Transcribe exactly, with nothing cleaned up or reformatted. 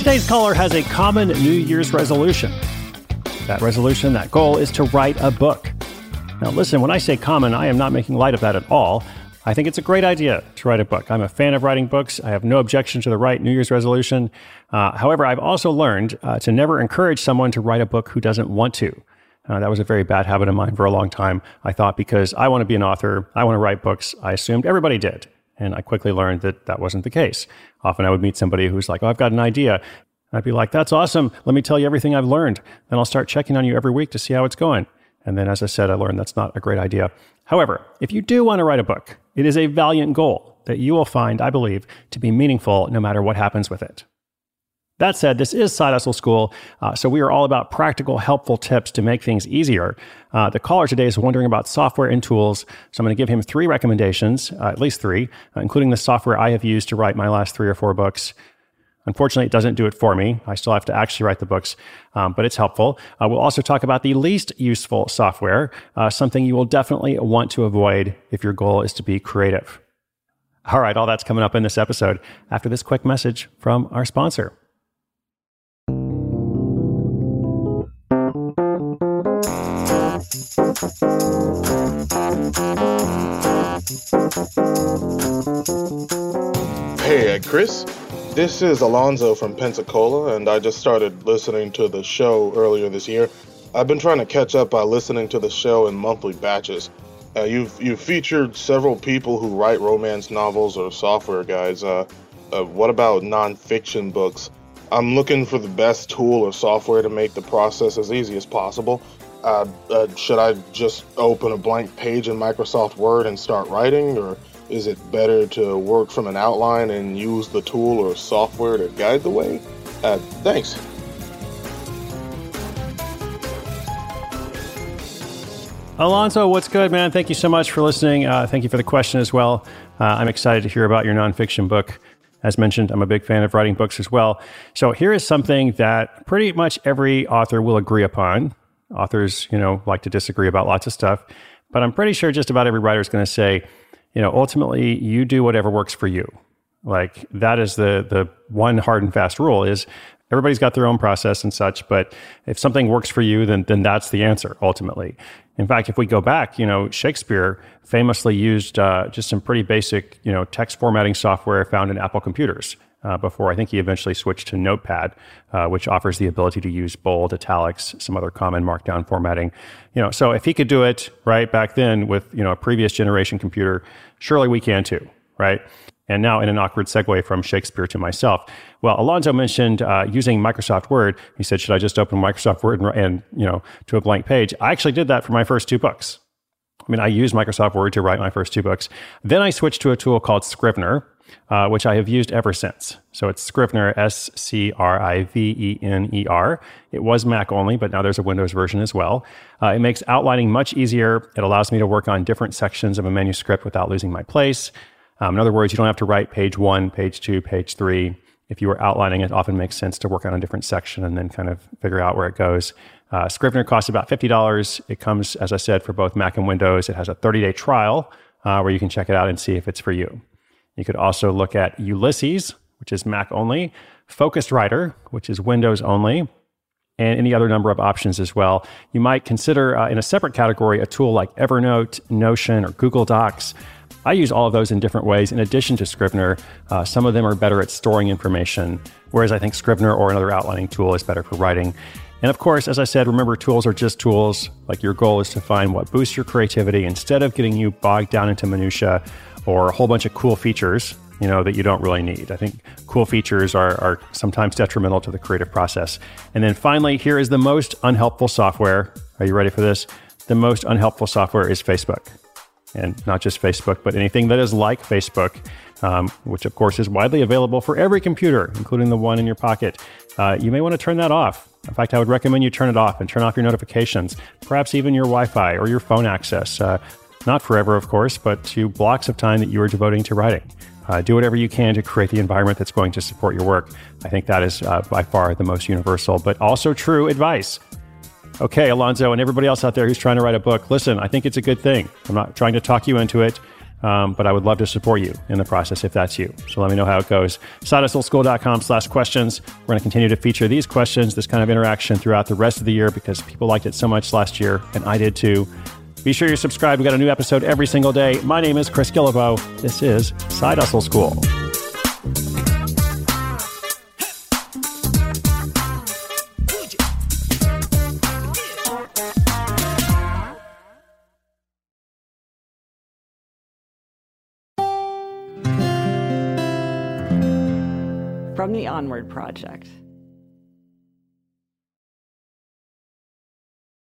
Today's caller has a common New Year's resolution. That resolution, that goal, is to write a book. Now listen, when I say common, I am not making light of that at all. I think it's a great idea to write a book. I'm a fan of writing books. I have no objection to the right New Year's resolution. Uh, however, I've also learned uh, to never encourage someone to write a book who doesn't want to. Uh, that was a very bad habit of mine for a long time. I thought because I want to be an author, I want to write books, I assumed everybody did. And I quickly learned that that wasn't the case. Often I would meet somebody who's like, oh, I've got an idea. I'd be like, that's awesome. Let me tell you everything I've learned. Then I'll start checking on you every week to see how it's going. And then, as I said, I learned that's not a great idea. However, if you do want to write a book, it is a valiant goal that you will find, I believe, to be meaningful no matter what happens with it. That said, this is Side Hustle School, uh, so we are all about practical, helpful tips to make things easier. Uh, the caller today is wondering about software and tools, so I'm going to give him three recommendations, uh, at least three, uh, including the software I have used to write my last three or four books. Unfortunately, it doesn't do it for me. I still have to actually write the books, um, but it's helpful. Uh, we'll also talk about the least useful software, uh, something you will definitely want to avoid if your goal is to be creative. All right, all that's coming up in this episode after this quick message from our sponsor. Hey, Chris. This is Alonzo from Pensacola, and I just started listening to the show earlier this year. I've been trying to catch up by listening to the show in monthly batches. Uh, you've you've featured several people who write romance novels or software guides. Uh, uh, what about nonfiction books? I'm looking for the best tool or software to make the process as easy as possible. Uh, uh, should I just open a blank page in Microsoft Word and start writing, or is it better to work from an outline and use the tool or software to guide the way? Uh, thanks. Alonzo, what's good, man? Thank you so much for listening. Uh, thank you for the question as well. Uh, I'm excited to hear about your nonfiction book. As mentioned, I'm a big fan of writing books as well. So here is something that pretty much every author will agree upon. Authors, you know, like to disagree about lots of stuff, but I'm pretty sure just about every writer is going to say, you know, ultimately you do whatever works for you. Like that is the the one hard and fast rule is everybody's got their own process and such, but if something works for you, then then that's the answer ultimately. In fact, if we go back, you know, Shakespeare famously used uh, just some pretty basic, you know, text formatting software found in Apple computers. Uh, before I think he eventually switched to Notepad, uh, which offers the ability to use bold, italics, some other common markdown formatting. You know, so if he could do it right back then with, you know, a previous generation computer, surely we can too, right? And now in an awkward segue from Shakespeare to myself. Well, Alonzo mentioned uh, using Microsoft Word. He said, should I just open Microsoft Word and, and, you know, to a blank page? I actually did that for my first two books. I mean, I used Microsoft Word to write my first two books. Then I switched to a tool called Scrivener, Uh, which I have used ever since. So it's Scrivener, S C R I V E N E R. It was Mac only, but now there's a Windows version as well. Uh, it makes outlining much easier. It allows me to work on different sections of a manuscript without losing my place. Um, in other words, you don't have to write page one, page two, page three. If you were outlining, it often makes sense to work on a different section and then kind of figure out where it goes. Uh, Scrivener costs about fifty dollars. It comes, as I said, for both Mac and Windows. It has a thirty-day trial uh, where you can check it out and see if it's for you. You could also look at Ulysses, which is Mac only, Focused Writer, which is Windows only, and any other number of options as well. You might consider uh, in a separate category a tool like Evernote, Notion, or Google Docs. I use all of those in different ways in addition to Scrivener. Uh, some of them are better at storing information, whereas I think Scrivener or another outlining tool is better for writing. And of course, as I said, remember, tools are just tools. Like your goal is to find what boosts your creativity instead of getting you bogged down into minutia or a whole bunch of cool features, you know, that you don't really need. I think cool features are, are sometimes detrimental to the creative process. And then finally, here is the most unhelpful software. Are you ready for this? The most unhelpful software is Facebook. And not just Facebook, but anything that is like Facebook, um, which of course is widely available for every computer, including the one in your pocket. Uh, you may want to turn that off. In fact, I would recommend you turn it off and turn off your notifications, perhaps even your Wi-Fi or your phone access. Uh, Not forever, of course, but to blocks of time that you are devoting to writing. Uh, do whatever you can to create the environment that's going to support your work. I think that is uh, by far the most universal, but also true advice. Okay, Alonzo, and everybody else out there who's trying to write a book, listen, I think it's a good thing. I'm not trying to talk you into it. Um, but I would love to support you in the process if that's you. So let me know how it goes. side hustle school dot com slash questions. We're going to continue to feature these questions, this kind of interaction throughout the rest of the year because people liked it so much last year, and I did too. Be sure you're subscribed. We got a new episode every single day. My name is Chris Guillebeau. This is Side Hustle School. From the Onward Project.